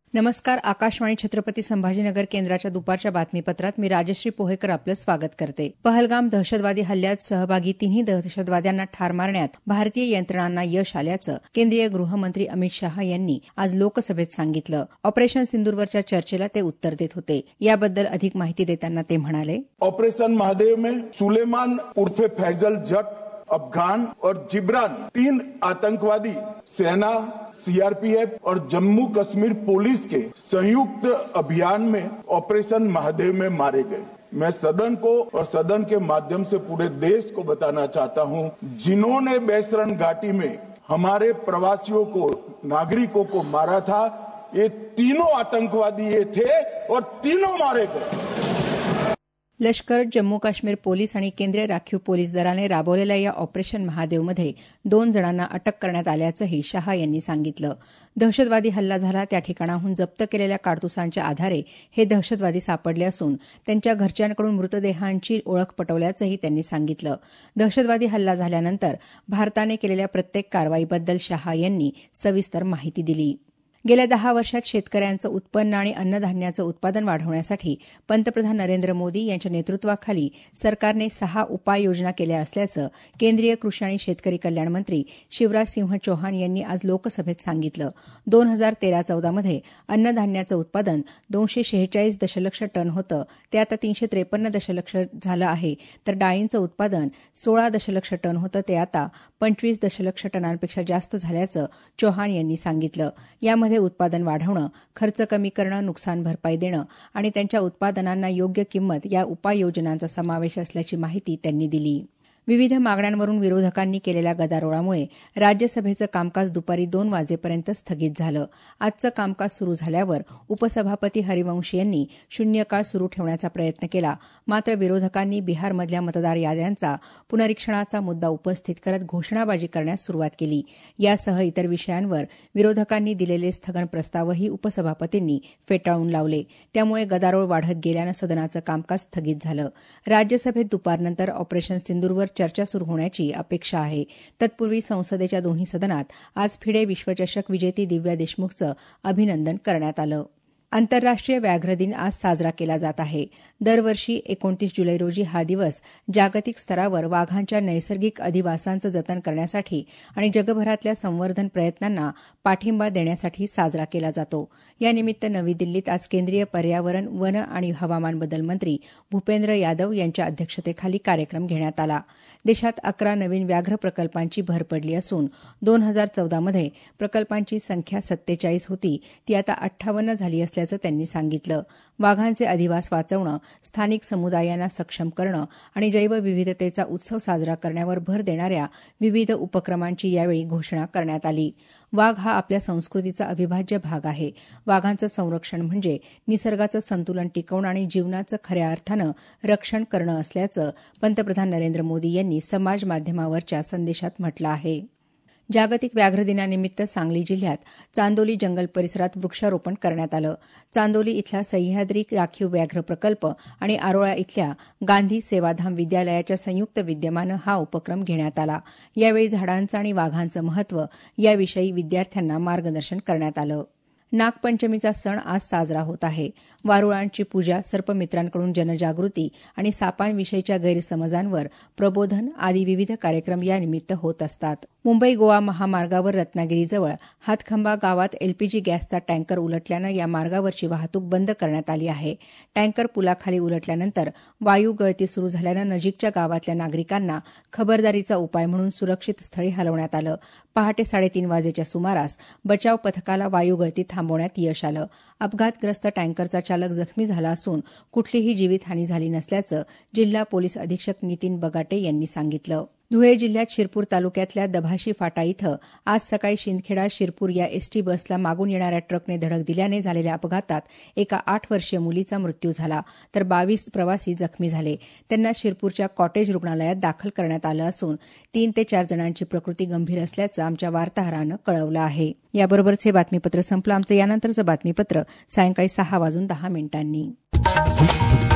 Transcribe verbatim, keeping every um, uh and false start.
नमस्कार. आकाशवाणी छत्रपती संभाजीनगर केंद्राच्या दुपारच्या बातमीपत्रात मी राजश्री पोहेकर आपलं स्वागत करते. पहलगाम दहशतवादी हल्ल्यात सहभागी तिन्ही दहशतवाद्यांना ठार मारण्यात भारतीय यंत्रणांना यश आल्याचं केंद्रीय गृहमंत्री अमित शाह यांनी आज लोकसभेत सांगितलं. ऑपरेशन सिंदूरवरच्या चर्चेला ते उत्तर देत होते. याबद्दल अधिक माहिती देताना ते म्हणाले, ऑपरेशन महादेव में सुलेमान उर्फे फैजल जट, अफगान और जिब्रान तीन आतंकवादी सेना, सीआरपीएफ और जम्मू कश्मीर पुलिस के संयुक्त अभियान में ऑपरेशन महादेव में मारे गए। मैं सदन को और सदन के माध्यम से पूरे देश को बताना चाहता हूं, जिन्होंने बैसरण घाटी में हमारे प्रवासियों को, नागरिकों को मारा था, ये तीनों आतंकवादी ये थे और तीनों मारे गए। लष्कर, जम्मू काश्मीर पोलीस आणि केंद्रीय राखीव पोलीस दलाने राबवलेल्या या ऑपरेशन महादेवमध्ये दोन जणांना अटक करण्यात आल्याचंही शाह यांनी सांगितलं. दहशतवादी हल्ला झाला त्या ठिकाणाहून जप्त केलेल्या काडतुसांच्या आधारे हे दहशतवादी सापडले असून त्यांच्या घरच्यांकडून मृतदेहांची ओळख पटवल्याचंही त्यांनी सांगितलं. दहशतवादी हल्ला झाल्यानंतर भारताने केलेल्या प्रत्येक कारवाईबद्दल शाह यांनी सविस्तर माहिती दिली. गेल्या दहा वर्षात शेतकऱ्यांचं उत्पन्न आणि अन्नधान्याचं उत्पादन वाढवण्यासाठी पंतप्रधान नरेंद्र मोदी यांच्या नेतृत्वाखाली सरकारने सहा उपाययोजना केल्या असल्याचं केंद्रीय कृषी आणि शेतकरी कल्याण मंत्री शिवराज सिंह चौहान यांनी आज लोकसभेत सांगितलं. दोन हजार तेरा चौदामध्ये अन्नधान्याचं उत्पादन दोनशे शेहेचाळीस दशलक्ष टन होतं, ते आता तीनशे त्रेपन्न दशलक्ष झालं आहे. तर डाळींचं उत्पादन सोळा दशलक्ष टन होतं, ते आता पंचवीस दशलक्ष टनांपेक्षा जास्त झाल्याचं चौहान यांनी सांगितलं. यामध्ये उत्पादन वाढवणं, खर्च कमी करणं, नुकसान भरपाई देणं आणि त्यांच्या उत्पादनांना योग्य किंमत या उपाययोजनांचा समावेश असल्याची माहिती त्यांनी दिली. विविध मागण्यांवरून विरोधकांनी केलेल्या गदारोळामुळे राज्यसभेचं कामकाज दुपारी दोन वाजेपर्यंत स्थगित झालं. आजचं कामकाज सुरू झाल्यावर उपसभापती हरिवंश यांनी शून्यकाळ सुरू ठेवण्याचा प्रयत्न केला. मात्र विरोधकांनी बिहारमधल्या मतदार याद्यांचा पुनरीक्षणाचा मुद्दा उपस्थित करत घोषणाबाजी करण्यास सुरुवात केली. यासह इतर विषयांवर विरोधकांनी दिलेले स्थगन प्रस्तावही उपसभापतींनी फेटाळून लावले. त्यामुळे गदारोळ वाढत गेल्यानं सदनाचं कामकाज स्थगित झालं. राज्यसभेत दुपारनंतर ऑपरेशन सिंदूरवर चर्चा सुरू होण्याची अपेक्षा आहे. तत्पूर्वी संसदेच्या दोन्ही सदनात आज फिडे विश्वचषक विजेती दिव्या देशमुखचं अभिनंदन करण्यात आलं. आंतरराष्ट्रीय व्याघ्र दिन आज साजरा केला जात आहे. दरवर्षी एकोणतीस जुलै रोजी हा दिवस जागतिक स्तरावर वाघांच्या नैसर्गिक अधिवासांचं जतन करण्यासाठी आणि जगभरातल्या संवर्धन प्रयत्नांना पाठिंबा देण्यासाठी साजरा केला जातो. यानिमित्त नवी दिल्लीत आज केंद्रीय पर्यावरण, वन आणि हवामान बदल मंत्री भूपेंद्र यादव यांच्या अध्यक्षतेखाली कार्यक्रम घेण्यात आला. देशात अकरा नवीन व्याघ्र प्रकल्पांची भर पडली असून दोन हजार चौदामध्ये प्रकल्पांची संख्या सत्तेचाळीस होती, ती आता अठ्ठावन्न झाली असल्याचं त्यांनी सांगितलं. वाघांचे अधिवास वाचवणं, स्थानिक समुदायांना सक्षम करणं आणि जैवविविधतेचा उत्सव साजरा करण्यावर भर देणाऱ्या विविध उपक्रमांची यावेळी घोषणा करण्यात आली. वाघ हा आपल्या संस्कृतीचा अविभाज्य भाग आहे. वाघांचं संरक्षण म्हणजे निसर्गाचं संतुलन टिकवणं आणि जीवनाचं खऱ्या अर्थानं रक्षण करणं असल्याचं पंतप्रधान नरेंद्र मोदी यांनी समाज माध्यमावरच्या संदेशात म्हटलं आहे. जागतिक व्याघ्र दिनानिमित्त सांगली जिल्ह्यात चांदोली जंगल परिसरात वृक्षारोपण करण्यात आलं. चांदोली इथला सह्याद्री राखीव व्याघ्र प्रकल्प आणि आरोळा इथल्या गांधी सेवाधाम विद्यालयाच्या संयुक्त विद्यमानं हा उपक्रम घेण्यात आला. यावेळी झाडांचं आणि वाघांचं महत्त्व याविषयी विद्यार्थ्यांना मार्गदर्शन करण्यात आलं. नागपंचमीचा सण आज साजरा होत आहे. वारुळांची पूजा, सर्पमित्रांकडून जनजागृती आणि सापांविषयीच्या गैरसमजांवर प्रबोधन आदी विविध कार्यक्रम यानिमित्त होत असतात. मुंबई गोवा महामार्गावर रत्नागिरीजवळ हातखंबा गावात एलपीजी गॅसचा टँकर उलटल्यानं या मार्गावरची वाहतूक बंद करण्यात आली आहे. टँकर पुलाखाली उलटल्यानंतर वायू गळती सुरू झाल्यानं नजीकच्या गावातल्या नागरिकांना खबरदारीचा उपाय म्हणून सुरक्षित स्थळी हलवण्यात आलं. पहाटे साडेतीन वाजेच्या सुमारास बचाव पथकाला वायू गळती थांबवण्यात यश आलं. अपघातग्रस्त टँकरचा चालक जखमी झाला असून कुठलीही जीवितहानी झाली नसल्याचं जिल्हा पोलीस अधीक्षक नितीन बगाटे यांनी सांगितलं. धुळे जिल्ह्यात शिरपूर तालुक्यातल्या दभाशी फाटा इथं आज सकाळी शिंदखेडा शिरपूर या एसटी बसला मागून येणाऱ्या ट्रकने धडक दिल्याने झालेल्या अपघातात एका आठ वर्षीय मुलीचा मृत्यू झाला, तर बावीस प्रवासी जखमी झाले. त्यांना शिरपूरच्या कॉटेज रुग्णालयात दाखल करण्यात आलं असून तीन ते चार जणांची प्रकृती गंभीर असल्याचं आमच्या वार्ताहरानं कळवलं आहे. याबरोबरच हे बातमीपत्र संपलं. आमचं यानंतरचं बातमीपत्र सायंकाळी सहा वाजून दहा मिनिटांनी.